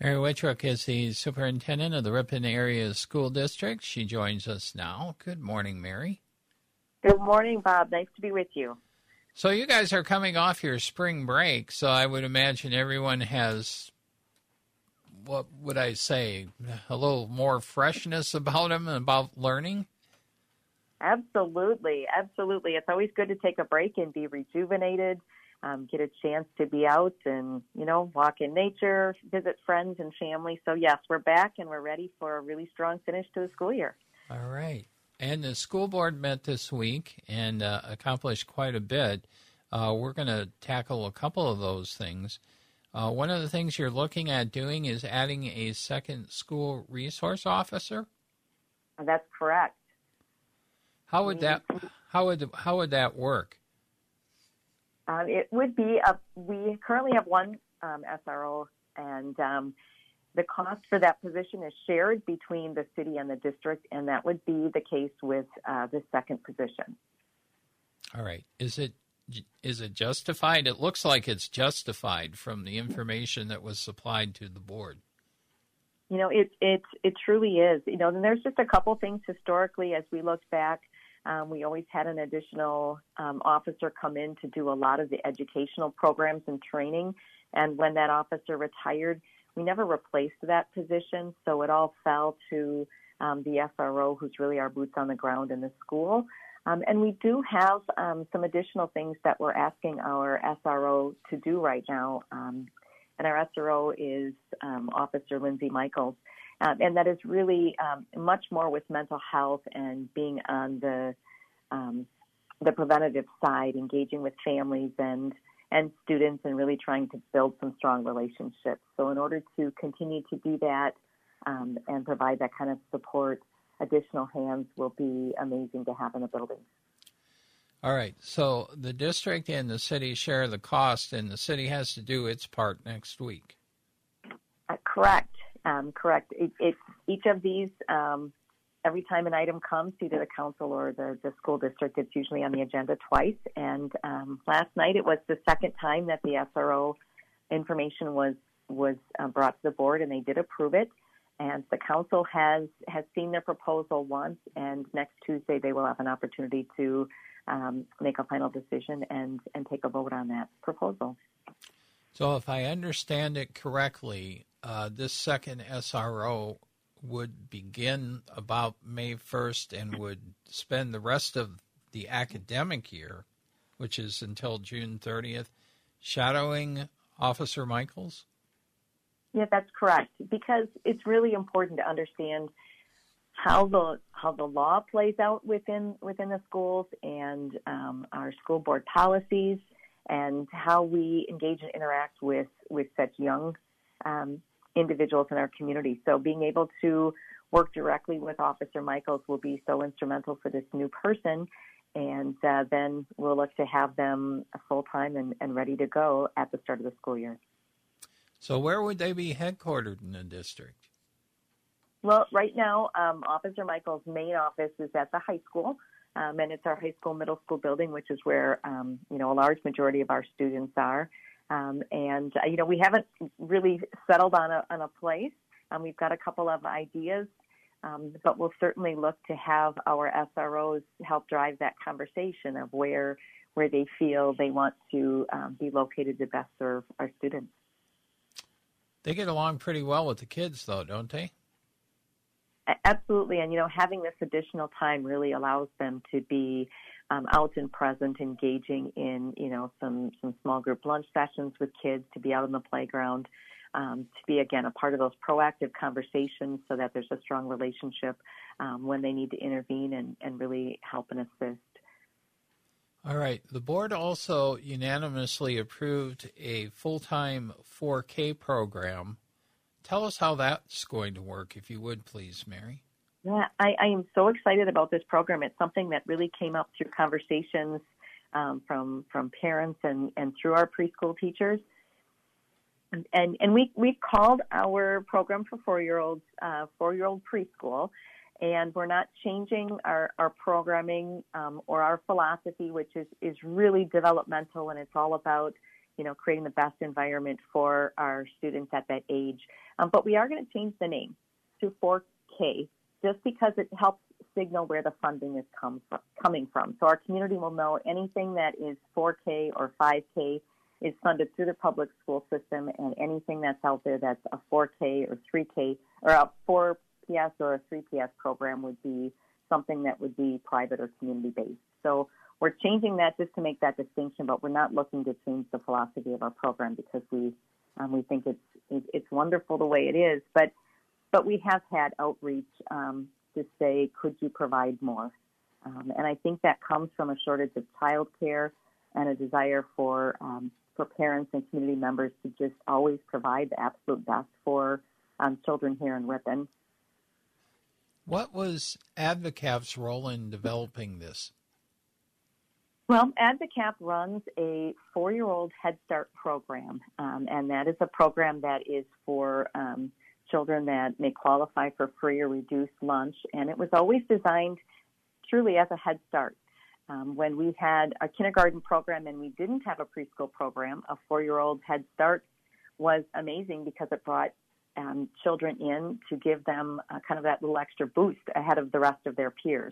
Mary Whitrook is the superintendent of the Ripon Area School District. She joins us now. Good morning, Mary. Good morning, Bob. Nice to be with you. So you guys are coming off your spring break, so I would imagine everyone has, what would I say, a little more freshness about them and about learning? Absolutely. It's always good to take a break and be rejuvenated, get a chance to be out and, walk in nature, visit friends and family. So, yes, we're back and we're ready for a really strong finish to the school year. All right. And the school board met this week and accomplished quite a bit. We're going to tackle a couple of those things. One of the things you're looking at doing is adding a second school resource officer. That's correct. How would that work? It would be we currently have one SRO, and the cost for that position is shared between the city and the district, and that would be the case with the second position. All right. Is it justified? It looks like it's justified from the information that was supplied to the board. It truly is. And there's just a couple things historically as we look back. We always had an additional officer come in to do a lot of the educational programs and training. And when that officer retired, we never replaced that position. So it all fell to the SRO, who's really our boots on the ground in the school. And we do have some additional things that we're asking our SRO to do right now. And our SRO is Officer Lindsay Michaels. And that is really much more with mental health and being on the preventative side, engaging with families and students and really trying to build some strong relationships. So in order to continue to do that and provide that kind of support, additional hands will be amazing to have in the building. All right. So the district and the city share the cost, and the city has to do its part next week. Correct. Each of these, every time an item comes, either the council or the school district, it's usually on the agenda twice. And last night it was the second time that the SRO information was brought to the board, and they did approve it. And the council has seen their proposal once, and next Tuesday they will have an opportunity to make a final decision and take a vote on that proposal. So if I understand it correctly, this second SRO would begin about May 1st and would spend the rest of the academic year, which is until June 30th, shadowing Officer Michaels? Yeah, that's correct, because it's really important to understand how the law plays out within the schools and our school board policies and how we engage and interact with such young individuals in our community. So being able to work directly with Officer Michaels will be so instrumental for this new person, and then we'll look to have them full-time and ready to go at the start of the school year. So where would they be headquartered in the district? Well, right now, Officer Michaels' main office is at the high school, and it's our high school, middle school building, which is where, a large majority of our students are. We haven't really settled on a place. We've got a couple of ideas, but we'll certainly look to have our SROs help drive that conversation of where they feel they want to be located to best serve our students. They get along pretty well with the kids, though, don't they? Absolutely. And, having this additional time really allows them to be out and present, engaging in, some small group lunch sessions with kids, to be out on the playground, to be, again, a part of those proactive conversations so that there's a strong relationship when they need to intervene and really help and assist. All right. The board also unanimously approved a full-time 4K program. Tell us how that's going to work, if you would, please, Mary. Yeah, I am so excited about this program. It's something that really came up through conversations from parents and through our preschool teachers. And we called our program for 4-year-olds, 4-year-old preschool. And we're not changing our programming or our philosophy, which is really developmental, and it's all about creating the best environment for our students at that age. But we are going to change the name to 4K just because it helps signal where the funding is coming from. So our community will know anything that is 4K or 5K is funded through the public school system, and anything that's out there that's a 4K or 3K or a 4PS or a 3PS program would be something that would be private or community-based. So we're changing that just to make that distinction, but we're not looking to change the philosophy of our program because we think it's wonderful the way it is. But we have had outreach to say, could you provide more? And I think that comes from a shortage of childcare and a desire for parents and community members to just always provide the absolute best for children here in Ripon. What was ADVCAP's role in developing this? Well, ADVCAP runs a 4-year-old Head Start program, and that is a program that is for children that may qualify for free or reduced lunch, and it was always designed truly as a Head Start. When we had a kindergarten program and we didn't have a preschool program, a 4-year-old Head Start was amazing because it brought children in to give them kind of that little extra boost ahead of the rest of their peers.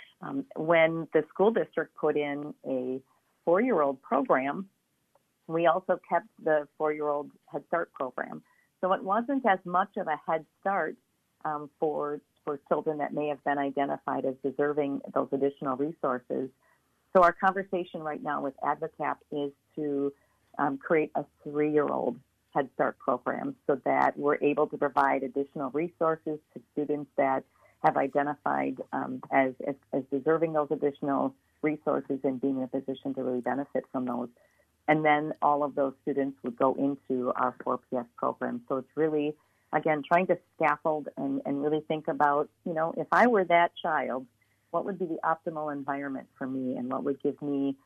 When the school district put in a 4-year-old program, we also kept the 4-year-old Head Start program. So it wasn't as much of a Head Start for children that may have been identified as deserving those additional resources. So our conversation right now with ADVCAP is to create a 3-year-old Head Start program so that we're able to provide additional resources to students that have identified as deserving those additional resources and being in a position to really benefit from those. And then all of those students would go into our 4PS program. So it's really, again, trying to scaffold and really think about, if I were that child, what would be the optimal environment for me and what would give me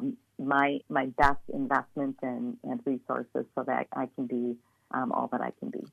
my best investment and resources so that I can be all that I can be.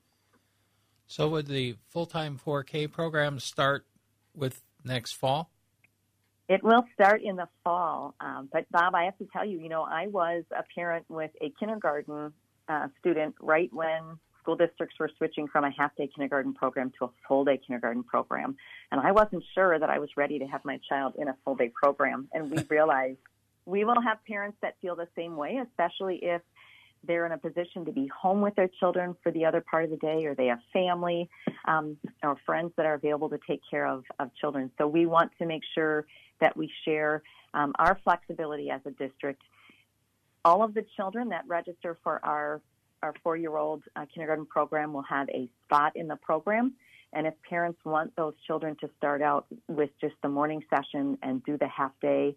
So would the full-time 4K program start with next fall? It will start in the fall. But, Bob, I have to tell you, I was a parent with a kindergarten student right when school districts were switching from a half-day kindergarten program to a full-day kindergarten program. And I wasn't sure that I was ready to have my child in a full-day program. And we realized we will have parents that feel the same way, especially if they're in a position to be home with their children for the other part of the day, or they have family or friends that are available to take care of children. So we want to make sure that we share our flexibility as a district. All of the children that register for our 4-year-old kindergarten program will have a spot in the program. And if parents want those children to start out with just the morning session and do the half day,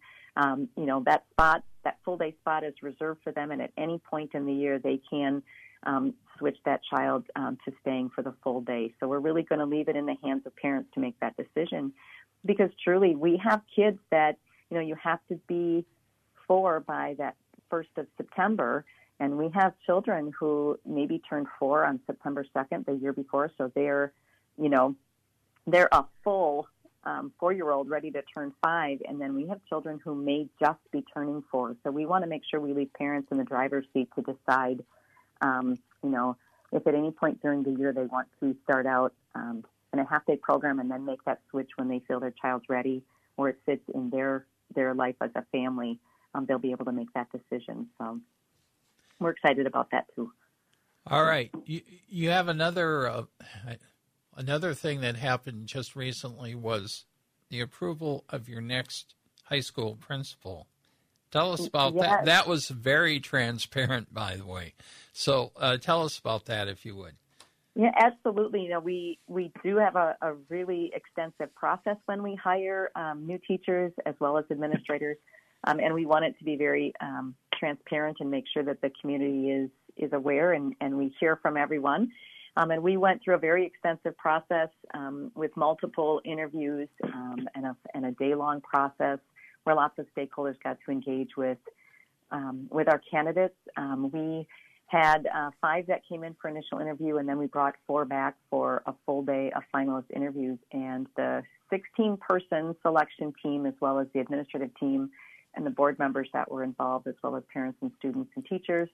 that full day spot is reserved for them. And at any point in the year, they can switch that child to staying for the full day. So we're really going to leave it in the hands of parents to make that decision. Because truly, we have kids that, you have to be 4 by that 1st of September. And we have children who maybe turned 4 on September 2nd, the year before. So they're a full 4-year-old ready to turn 5. And then we have children who may just be turning 4. So we want to make sure we leave parents in the driver's seat to decide, if at any point during the year they want to start out in a half-day program and then make that switch when they feel their child's ready or it fits in their life as a family, they'll be able to make that decision. So we're excited about that too. All right. You have another thing that happened just recently was the approval of your next high school principal. Tell us about that. That was very transparent, by the way. So tell us about that, if you would. Yeah, absolutely. We do have a really extensive process when we hire new teachers as well as administrators, and we want it to be very transparent and make sure that the community is aware and we hear from everyone. And we went through a very extensive process with multiple interviews and a day-long process where lots of stakeholders got to engage with our candidates. We had 5 that came in for initial interview, and then we brought 4 back for a full day of finalist interviews. And the 16-person selection team, as well as the administrative team and the board members that were involved, as well as parents and students and teachers,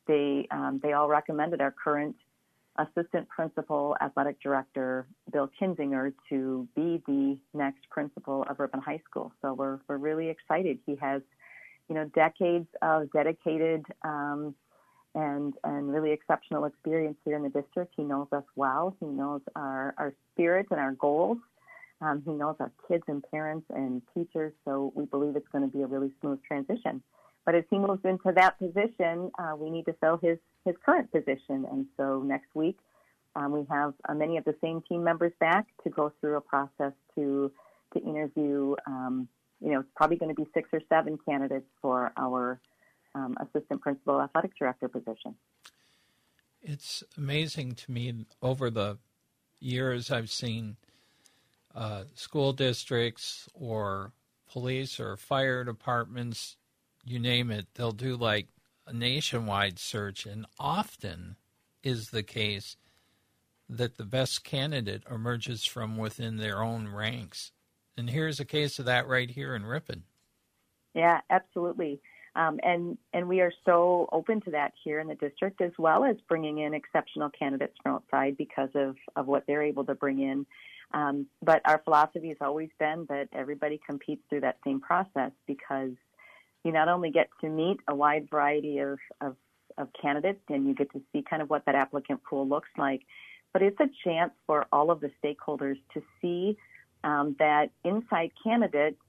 they all recommended our current assistant principal, athletic director, Bill Kinzinger, to be the next principal of Ripon High School. So we're really excited. He has, decades of dedicated and really exceptional experience here in the district. He knows us well. He knows our spirit and our goals. He knows our kids and parents and teachers. So we believe it's going to be a really smooth transition. But as he moves into that position, we need to fill his current position. And so next week, we have many of the same team members back to go through a process to interview. It's probably going to be 6 or 7 candidates for our assistant principal athletic director position. It's amazing to me over the years I've seen school districts or police or fire departments, you name it, they'll do like a nationwide search, and often is the case that the best candidate emerges from within their own ranks. And here's a case of that right here in Ripon. Yeah, absolutely. And we are so open to that here in the district, as well as bringing in exceptional candidates from outside because of what they're able to bring in. But our philosophy has always been that everybody competes through that same process, because you not only get to meet a wide variety of candidates, and you get to see kind of what that applicant pool looks like, but it's a chance for all of the stakeholders to see that inside candidate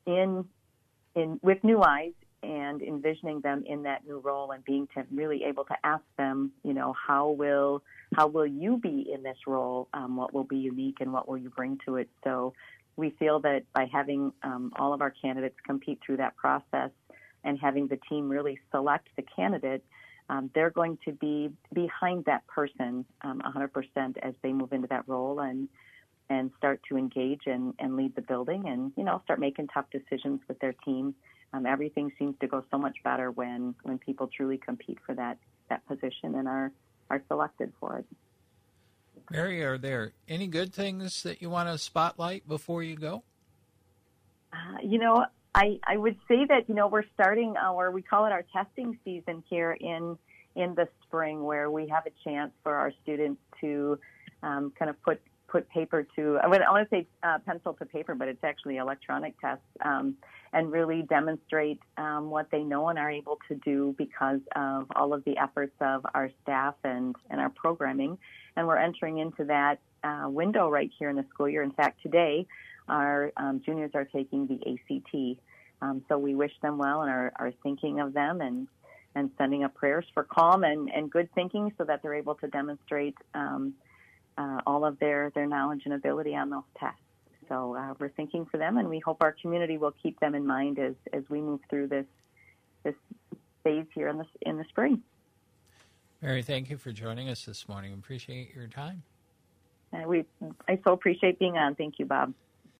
with new eyes, and envisioning them in that new role, and being really able to ask them, how will you be in this role? What will be unique, and what will you bring to it? So we feel that by having all of our candidates compete through that process and having the team really select the candidate, they're going to be behind that person 100% as they move into that role and start to engage and lead the building, and start making tough decisions with their team. Everything seems to go so much better when people truly compete for that position and are selected for it. Mary, are there any good things that you want to spotlight before you go? I would say that, we're starting we call it our testing season here in the spring, where we have a chance for our students to kind of put paper to, I want to say pencil to paper, but it's actually electronic tests, and really demonstrate what they know and are able to do because of all of the efforts of our staff and our programming. And we're entering into that window right here in the school year. In fact, today, our juniors are taking the ACT. So we wish them well and are thinking of them and sending up prayers for calm and good thinking, so that they're able to demonstrate all of their knowledge and ability on those tests. So we're thinking for them, and we hope our community will keep them in mind as we move through this phase here in the spring. Mary, thank you for joining us this morning. Appreciate your time. I so appreciate being on. Thank you, Bob.